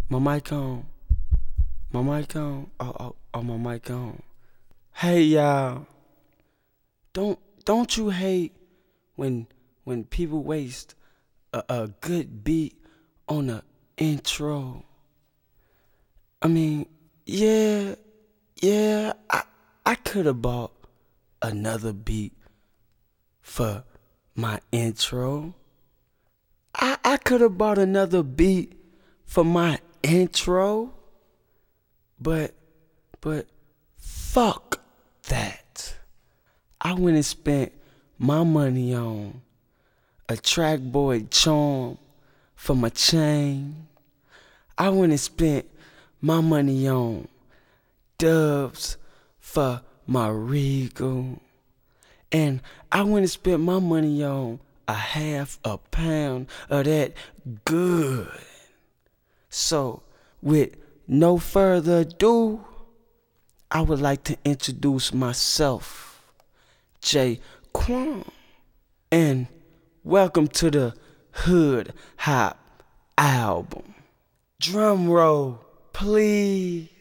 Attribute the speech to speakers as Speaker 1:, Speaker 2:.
Speaker 1: My mic on. My mic on. My mic on. Hey y'all. Don't you hate when people waste a good beat on the intro? I mean, yeah, I could have bought another beat for my intro. I could have bought another beat for my intro. But fuck that. I went and spent my money on a Trackboy charm for my chain. I went and spent my money on dubs for my Regal. And I went and spent my money on a half a pound of that good. So, with no further ado, I would like to introduce myself, Jay Quan, and welcome to the Hood Hop album. Drum roll, please.